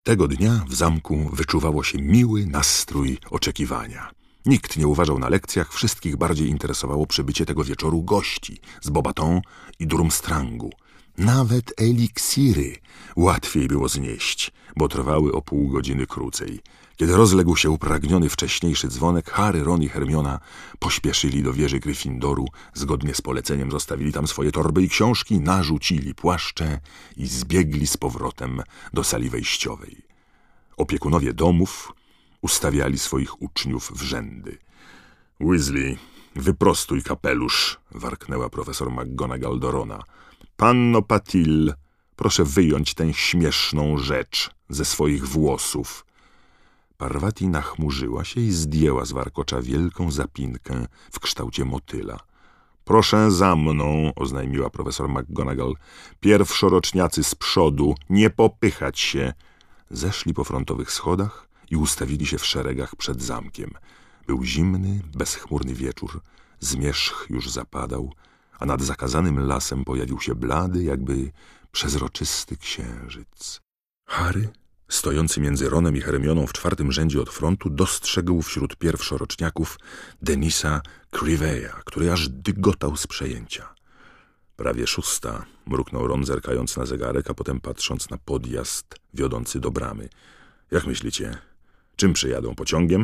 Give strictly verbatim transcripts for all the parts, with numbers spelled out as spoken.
Tego dnia w zamku wyczuwało się miły nastrój oczekiwania. Nikt nie uważał na lekcjach, wszystkich bardziej interesowało przybycie tego wieczoru gości z Beauxbatons i Durmstrangu. Nawet eliksiry łatwiej było znieść, bo trwały o pół godziny krócej. Kiedy rozległ się upragniony wcześniejszy dzwonek, Harry, Ron i Hermiona pośpieszyli do wieży Gryffindoru, zgodnie z poleceniem zostawili tam swoje torby i książki, narzucili płaszcze i zbiegli z powrotem do sali wejściowej. Opiekunowie domów ustawiali swoich uczniów w rzędy. — Weasley, wyprostuj kapelusz — warknęła profesor McGonagall do Rona. — Panno Patil, proszę wyjąć tę śmieszną rzecz ze swoich włosów. Parvati nachmurzyła się i zdjęła z warkocza wielką zapinkę w kształcie motyla. — Proszę za mną — oznajmiła profesor McGonagall. — Pierwszoroczniacy z przodu, nie popychać się. Zeszli po frontowych schodach i ustawili się w szeregach przed zamkiem. Był zimny, bezchmurny wieczór, zmierzch już zapadał, a nad zakazanym lasem pojawił się blady, jakby przezroczysty księżyc. Harry, stojący między Ronem i Hermioną w czwartym rzędzie od frontu, dostrzegł wśród pierwszoroczniaków Denisa Creeveya, który aż dygotał z przejęcia. Prawie szósta, mruknął Ron, zerkając na zegarek, a potem patrząc na podjazd wiodący do bramy. Jak myślicie, czym przyjadą? Pociągiem?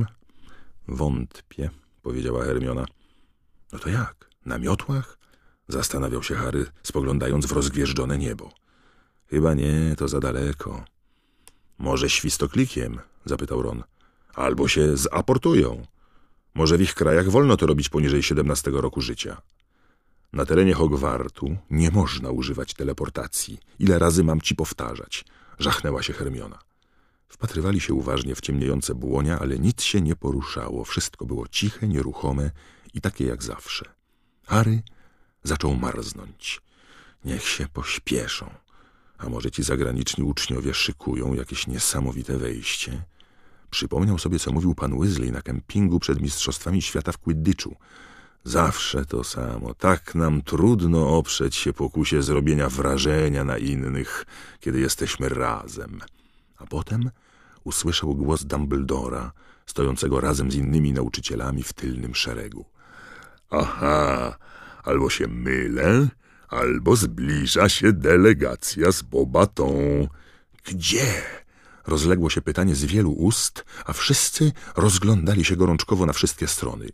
Wątpię, powiedziała Hermiona. No to jak? Na miotłach? Zastanawiał się Harry, spoglądając w rozgwieżdżone niebo. Chyba nie, to za daleko. Może świstoklikiem? Zapytał Ron. Albo się zaportują. Może w ich krajach wolno to robić poniżej siedemnastego roku życia. Na terenie Hogwartu nie można używać teleportacji. Ile razy mam ci powtarzać? Żachnęła się Hermiona. Wpatrywali się uważnie w ciemniejące błonia, ale nic się nie poruszało. Wszystko było ciche, nieruchome i takie jak zawsze. Harry zaczął marznąć. Niech się pośpieszą. A może ci zagraniczni uczniowie szykują jakieś niesamowite wejście? Przypomniał sobie, co mówił pan Weasley na kempingu przed Mistrzostwami Świata w Quidditchu. Zawsze to samo. Tak nam trudno oprzeć się pokusie zrobienia wrażenia na innych, kiedy jesteśmy razem. A potem usłyszał głos Dumbledora, stojącego razem z innymi nauczycielami w tylnym szeregu. Aha, albo się mylę, albo zbliża się delegacja z Beauxbatons. Gdzie? Rozległo się pytanie z wielu ust, a wszyscy rozglądali się gorączkowo na wszystkie strony.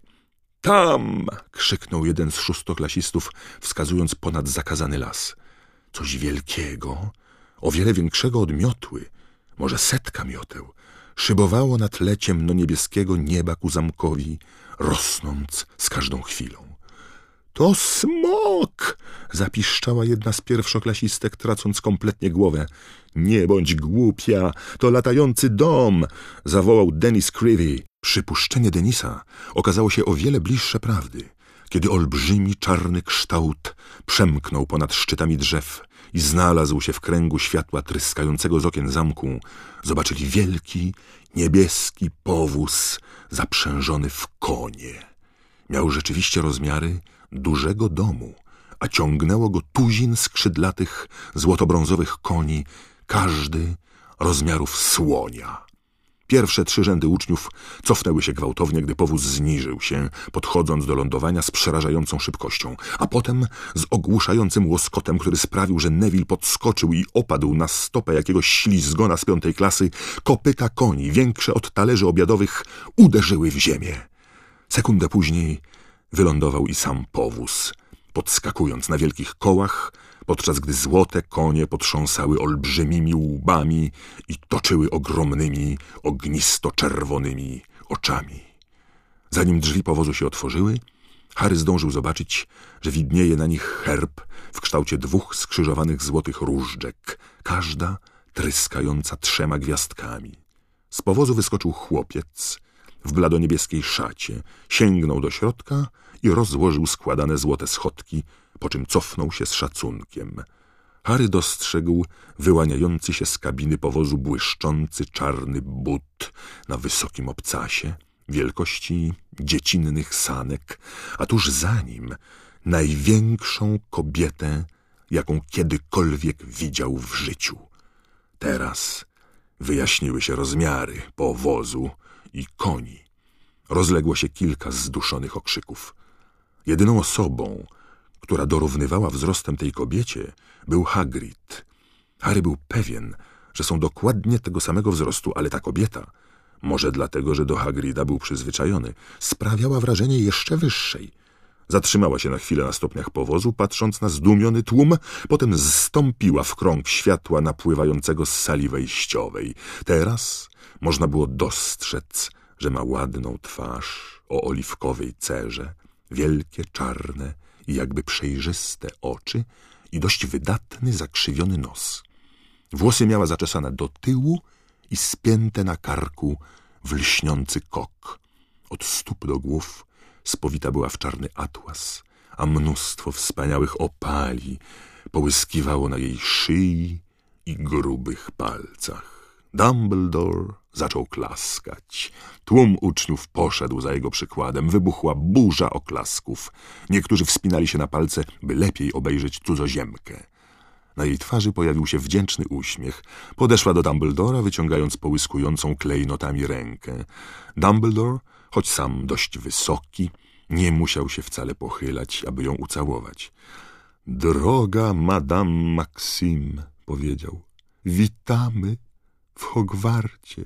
Tam! Krzyknął jeden z szóstoklasistów, wskazując ponad zakazany las. Coś wielkiego, o wiele większego od miotły, może setka mioteł, szybowało na tle ciemno-niebieskiego nieba ku zamkowi, rosnąc z każdą chwilą. To smok! Zapiszczała jedna z pierwszoklasistek, tracąc kompletnie głowę. Nie bądź głupia, to latający dom! Zawołał Denis Creevey. Przypuszczenie Denisa okazało się o wiele bliższe prawdy, kiedy olbrzymi czarny kształt przemknął ponad szczytami drzew i znalazł się w kręgu światła tryskającego z okien zamku. Zobaczyli wielki, niebieski powóz zaprzężony w konie. Miał rzeczywiście rozmiary dużego domu, a ciągnęło go tuzin skrzydlatych, złotobrązowych koni, każdy rozmiarów słonia. Pierwsze trzy rzędy uczniów cofnęły się gwałtownie, gdy powóz zniżył się, podchodząc do lądowania z przerażającą szybkością, a potem z ogłuszającym łoskotem, który sprawił, że Neville podskoczył i opadł na stopę jakiegoś ślizgona z piątej klasy, kopyta koni, większe od talerzy obiadowych, uderzyły w ziemię. Sekundę później wylądował i sam powóz, podskakując na wielkich kołach, podczas gdy złote konie potrząsały olbrzymimi łbami i toczyły ogromnymi, ognisto-czerwonymi oczami. Zanim drzwi powozu się otworzyły, Harry zdążył zobaczyć, że widnieje na nich herb w kształcie dwóch skrzyżowanych złotych różdżek, każda tryskająca trzema gwiazdkami. Z powozu wyskoczył chłopiec w bladoniebieskiej szacie, sięgnął do środka i rozłożył składane złote schodki, po czym cofnął się z szacunkiem. Harry dostrzegł wyłaniający się z kabiny powozu błyszczący czarny but na wysokim obcasie, wielkości dziecinnych sanek, a tuż za nim największą kobietę, jaką kiedykolwiek widział w życiu. Teraz Wyjaśniły się rozmiary powozu i koni. Rozległo się kilka zduszonych okrzyków. Jedyną osobą, która dorównywała wzrostem tej kobiecie, był Hagrid. Harry był pewien, że są dokładnie tego samego wzrostu, ale ta kobieta, może dlatego, że do Hagrida był przyzwyczajony, sprawiała wrażenie jeszcze wyższej. Zatrzymała się na chwilę na stopniach powozu, patrząc na zdumiony tłum, potem zstąpiła w krąg światła napływającego z sali wejściowej. Teraz można było dostrzec, że ma ładną twarz o oliwkowej cerze, wielkie, czarne i jakby przejrzyste oczy i dość wydatny, zakrzywiony nos. Włosy miała zaczesane do tyłu i spięte na karku w lśniący kok. Od stóp do głów spowita była w czarny atłas, a mnóstwo wspaniałych opali połyskiwało na jej szyi i grubych palcach. Dumbledore zaczął klaskać. Tłum uczniów poszedł za jego przykładem. Wybuchła burza oklasków. Niektórzy wspinali się na palce, by lepiej obejrzeć cudzoziemkę. Na jej twarzy pojawił się wdzięczny uśmiech. Podeszła do Dumbledora, wyciągając połyskującą klejnotami rękę. Dumbledore, choć sam dość wysoki, nie musiał się wcale pochylać, aby ją ucałować. Droga Madame Maxime, powiedział, witamy w Hogwarcie.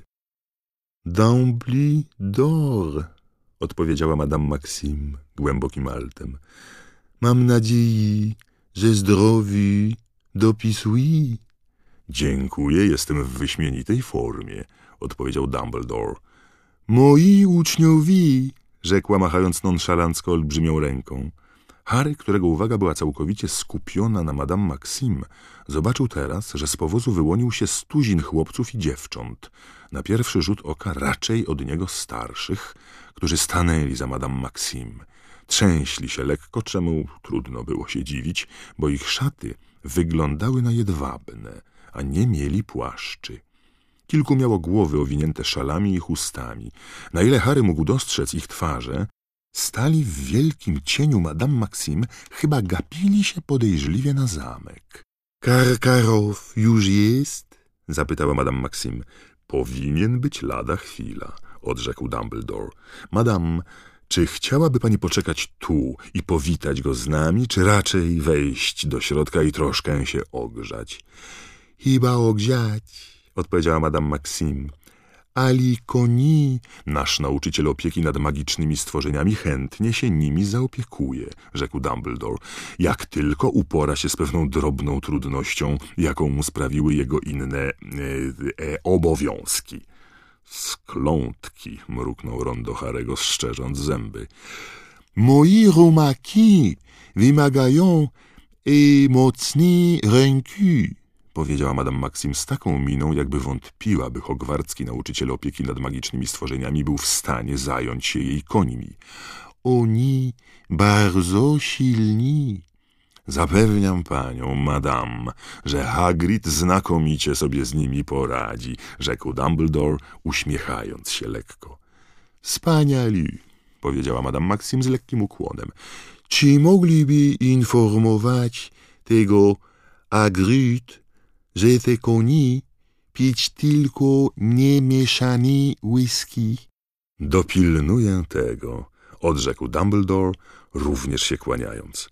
Dumbledore, odpowiedziała Madame Maxime głębokim altem. Mam nadzieję, że zdrowi dopisuje. Dziękuję, jestem w wyśmienitej formie, odpowiedział Dumbledore. Moi uczniowie, rzekła, machając nonszalancko olbrzymią ręką. Harry, którego uwaga była całkowicie skupiona na Madame Maxime, zobaczył teraz, że z powozu wyłonił się stuzin chłopców i dziewcząt, na pierwszy rzut oka raczej od niego starszych, którzy stanęli za Madame Maxime. Trzęśli się lekko, czemu trudno było się dziwić, bo ich szaty wyglądały na jedwabne, a nie mieli płaszczy. Kilku miało głowy owinięte szalami i chustami. Na ile Harry mógł dostrzec ich twarze, stali w wielkim cieniu Madame Maxime, chyba gapili się podejrzliwie na zamek. — Karkarow już jest? — zapytała Madame Maxime. — Powinien być lada chwila — odrzekł Dumbledore. — Madame, czy chciałaby pani poczekać tu i powitać go z nami, czy raczej wejść do środka i troszkę się ogrzać? — Chyba ogrzać — odpowiedziała Madame Maxime. Ali koni, nasz nauczyciel opieki nad magicznymi stworzeniami, chętnie się nimi zaopiekuje, rzekł Dumbledore, jak tylko upora się z pewną drobną trudnością, jaką mu sprawiły jego inne e, e, obowiązki. Sklątki, mruknął Ron do Harego, szczerząc zęby. Moi rumaki wymagają e, mocniej ręki, powiedziała Madame Maxime z taką miną, jakby wątpiła, by hogwarcki nauczyciel opieki nad magicznymi stworzeniami był w stanie zająć się jej końmi. Oni bardzo silni. Zapewniam panią, madame, że Hagrid znakomicie sobie z nimi poradzi, rzekł Dumbledore, uśmiechając się lekko. Wspaniali, powiedziała Madame Maxime z lekkim ukłonem. Czy mogliby informować tego Hagrid, że te koni pić tylko niemieszany whisky? Dopilnuję tego, odrzekł Dumbledore, również się kłaniając.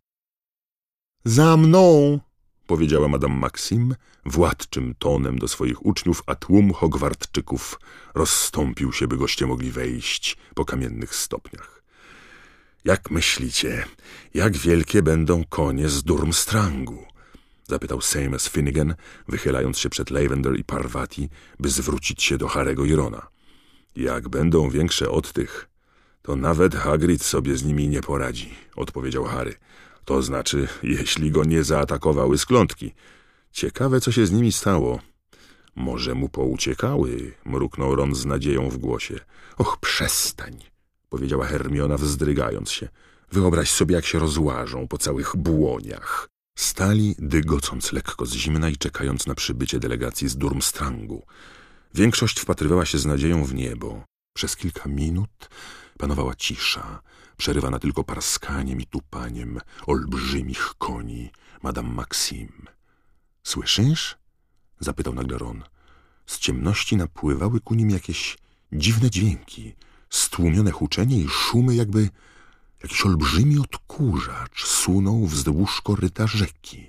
Za mną, powiedziała Madame Maxime władczym tonem do swoich uczniów, a tłum hogwartczyków rozstąpił się, by goście mogli wejść po kamiennych stopniach. Jak myślicie, jak wielkie będą konie z Durmstrangu? Zapytał Seamus Finnegan, wychylając się przed Lavender i Parvati, by zwrócić się do Harego i Rona. Jak będą większe od tych, to nawet Hagrid sobie z nimi nie poradzi, odpowiedział Harry. To znaczy, jeśli go nie zaatakowały sklątki. Ciekawe, co się z nimi stało. Może mu pouciekały, mruknął Ron z nadzieją w głosie. Och, przestań, powiedziała Hermiona, wzdrygając się. Wyobraź sobie, jak się rozłażą po całych błoniach. Stali, dygocąc lekko z zimna i czekając na przybycie delegacji z Durmstrangu. Większość wpatrywała się z nadzieją w niebo. Przez kilka minut panowała cisza, przerywana tylko parskaniem i tupaniem olbrzymich koni Madame Maxime. — Słyszysz? — zapytał nagle Ron. Z ciemności napływały ku nim jakieś dziwne dźwięki, stłumione huczenie i szumy, jakby jakiś olbrzymi odkurzacz sunął wzdłuż koryta rzeki.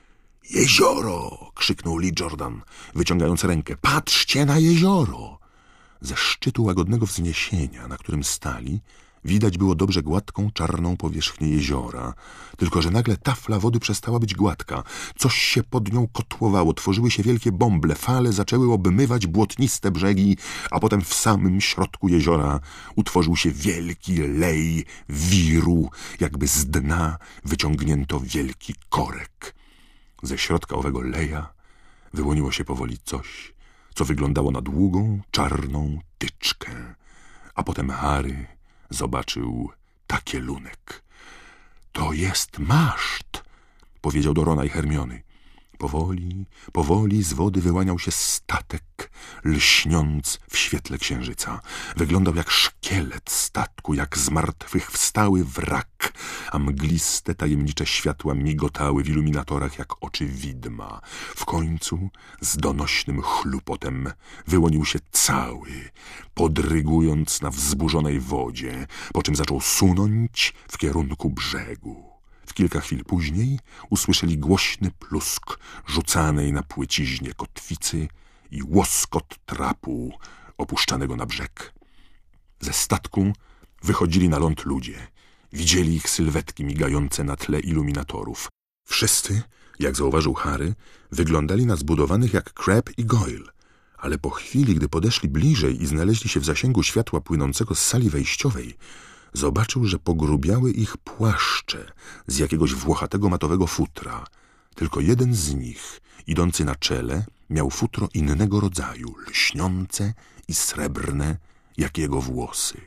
Jezioro! Krzyknął Lee Jordan, wyciągając rękę. Patrzcie na jezioro! Ze szczytu łagodnego wzniesienia, na którym stali, widać było dobrze gładką, czarną powierzchnię jeziora, tylko że nagle tafla wody przestała być gładka. Coś się pod nią kotłowało, tworzyły się wielkie bąble, fale zaczęły obmywać błotniste brzegi, a potem w samym środku jeziora utworzył się wielki lej wiru, jakby z dna wyciągnięto wielki korek. Ze środka owego leja wyłoniło się powoli coś, co wyglądało na długą, czarną tyczkę, a potem Harry zobaczył takielunek. To jest maszt, powiedział do Rona i Hermiony. Powoli, powoli z wody wyłaniał się statek, lśniąc w świetle księżyca. Wyglądał jak szkielet statku, jak zmartwychwstały wrak, a mgliste, tajemnicze światła migotały w iluminatorach jak oczy widma. W końcu z donośnym chlupotem wyłonił się cały, podrygując na wzburzonej wodzie, po czym zaczął sunąć w kierunku brzegu. W kilka chwil później usłyszeli głośny plusk rzucanej na płyciźnie kotwicy i łoskot trapu opuszczanego na brzeg. Ze statku wychodzili na ląd ludzie. Widzieli ich sylwetki migające na tle iluminatorów. Wszyscy, jak zauważył Harry, wyglądali na zbudowanych jak Crabbe i Goyle. Ale po chwili, gdy podeszli bliżej i znaleźli się w zasięgu światła płynącego z sali wejściowej, zobaczył, że pogrubiały ich płaszcze z jakiegoś włochatego matowego futra. Tylko jeden z nich, idący na czele, miał futro innego rodzaju, lśniące i srebrne, jak jego włosy.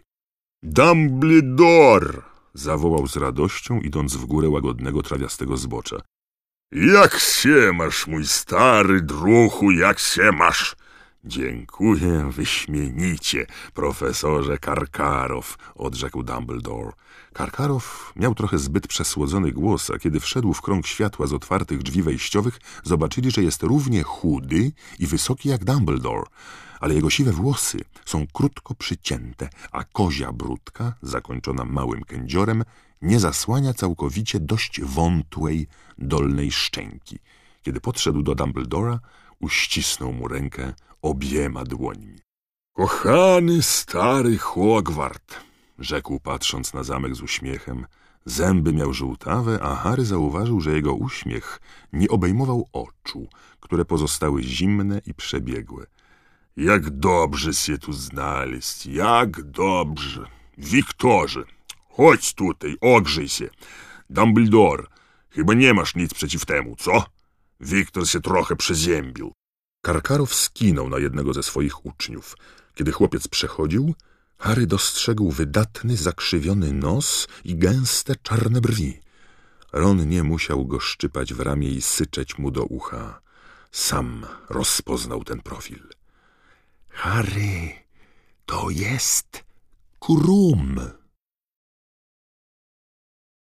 Dumbledore! Zawołał z radością, idąc w górę łagodnego, trawiastego zbocza. Jak się masz, mój stary druhu, jak się masz? Dziękuję wyśmienicie, profesorze Karkarow, odrzekł Dumbledore. Karkarow miał trochę zbyt przesłodzony głos, a kiedy wszedł w krąg światła z otwartych drzwi wejściowych, zobaczyli, że jest równie chudy i wysoki jak Dumbledore, ale jego siwe włosy są krótko przycięte, a kozia bródka, zakończona małym kędziorem, nie zasłania całkowicie dość wątłej dolnej szczęki. Kiedy podszedł do Dumbledora, uścisnął mu rękę obiema dłońmi. Kochany stary Hogwart, rzekł patrząc na zamek z uśmiechem. Zęby miał żółtawe, a Harry zauważył, że jego uśmiech nie obejmował oczu, które pozostały zimne i przebiegłe. Jak dobrze się tu znaleźć, jak dobrze. Wiktorze, chodź tutaj, ogrzej się. Dumbledore, chyba nie masz nic przeciw temu, co? Wiktor się trochę przeziębił. Karkarow skinął na jednego ze swoich uczniów. Kiedy chłopiec przechodził, Harry dostrzegł wydatny, zakrzywiony nos i gęste, czarne brwi. Ron nie musiał go szczypać w ramię i syczeć mu do ucha. Sam rozpoznał ten profil. Harry, to jest Krum.